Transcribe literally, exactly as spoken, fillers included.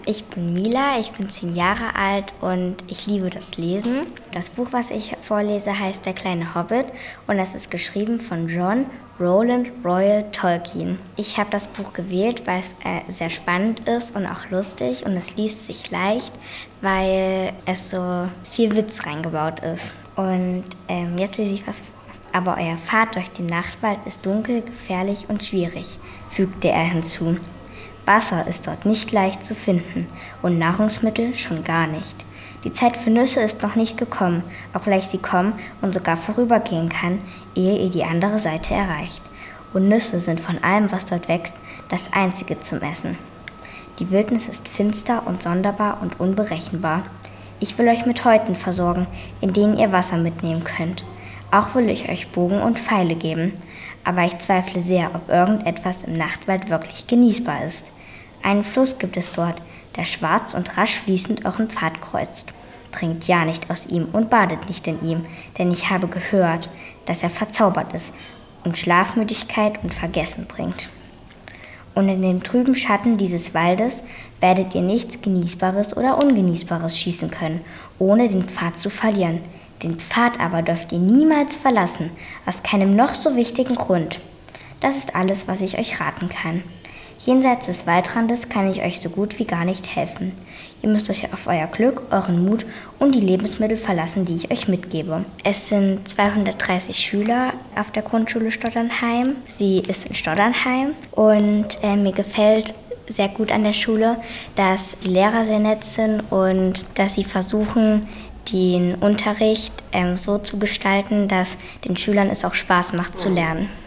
Ich bin Mila, ich bin zehn Jahre alt und ich liebe das Lesen. Das Buch, was ich vorlese, heißt Der kleine Hobbit und das ist geschrieben von John Rowland Royal Tolkien. Ich habe das Buch gewählt, weil es äh, sehr spannend ist und auch lustig und es liest sich leicht, weil es so viel Witz reingebaut ist. Und ähm, jetzt lese ich was vor. Aber euer Pfad durch den Nachtwald ist dunkel, gefährlich und schwierig, fügte er hinzu. Wasser ist dort nicht leicht zu finden und Nahrungsmittel schon gar nicht. Die Zeit für Nüsse ist noch nicht gekommen, obgleich sie kommen und sogar vorübergehen kann, ehe ihr die andere Seite erreicht. Und Nüsse sind von allem, was dort wächst, das einzige zum Essen. Die Wildnis ist finster und sonderbar und unberechenbar. Ich will euch mit Häuten versorgen, in denen ihr Wasser mitnehmen könnt. Auch will ich euch Bogen und Pfeile geben, aber ich zweifle sehr, ob irgendetwas im Nachtwald wirklich genießbar ist. Einen Fluss gibt es dort, der schwarz und rasch fließend euren Pfad kreuzt. Trinkt ja nicht aus ihm und badet nicht in ihm, denn ich habe gehört, dass er verzaubert ist und Schlafmüdigkeit und Vergessen bringt. Und in dem trüben Schatten dieses Waldes werdet ihr nichts Genießbares oder Ungenießbares schießen können, ohne den Pfad zu verlieren. Den Pfad aber dürft ihr niemals verlassen, aus keinem noch so wichtigen Grund. Das ist alles, was ich euch raten kann. Jenseits des Waldrandes kann ich euch so gut wie gar nicht helfen. Ihr müsst euch auf euer Glück, euren Mut und die Lebensmittel verlassen, die ich euch mitgebe. Es sind zweihundertdreißig Schüler auf der Grundschule Stotternheim. Sie ist in Stotternheim und äh, mir gefällt sehr gut an der Schule, dass die Lehrer sehr nett sind und dass sie versuchen, den Unterricht ähm, so zu gestalten, dass den Schülern es auch Spaß macht zu lernen.